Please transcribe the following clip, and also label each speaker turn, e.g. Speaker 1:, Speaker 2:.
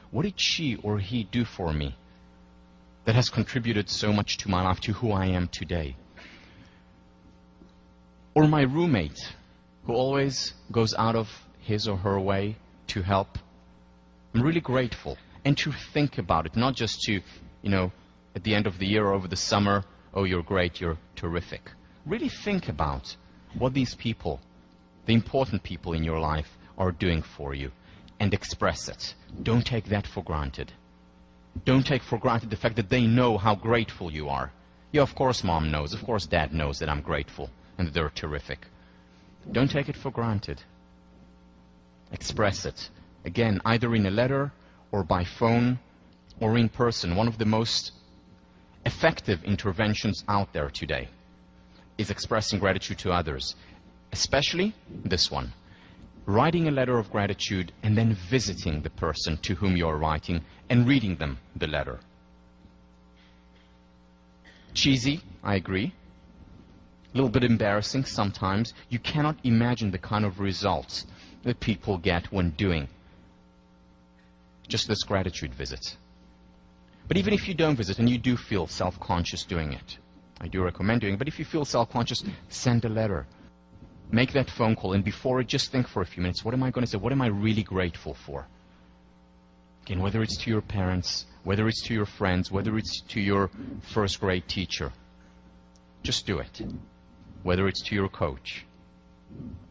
Speaker 1: What did she or he do for me that has contributed so much to my life, to who I am today? Or my roommate, who always goes out of his or her way to help. I'm really grateful. And to think about it, not just to, at the end of the year or over the summer, oh, you're great, you're terrific. Really think about what these people, the important people in your life, are doing for you, and express it. Don't take that for granted. Don't take for granted the fact that they know how grateful you are. Yeah, of course mom knows, of course dad knows that I'm grateful and that they're terrific. Don't take it for granted. Express it. Again, either in a letter or by phone or in person. One of the most effective interventions out there today is expressing gratitude to others, especially this one. Writing a letter of gratitude and then visiting the person to whom you're writing and reading them the letter. Cheesy, I agree. A little bit embarrassing sometimes. You cannot imagine the kind of results that people get when doing just this gratitude visit. But even if you don't visit and you do feel self-conscious doing it, I do recommend doing it, but if you feel self-conscious, send a letter. Make that phone call, and before it, just think for a few minutes, what am I going to say? What am I really grateful for? Again, whether it's to your parents, whether it's to your friends, whether it's to your first grade teacher, just do it. Whether it's to your coach.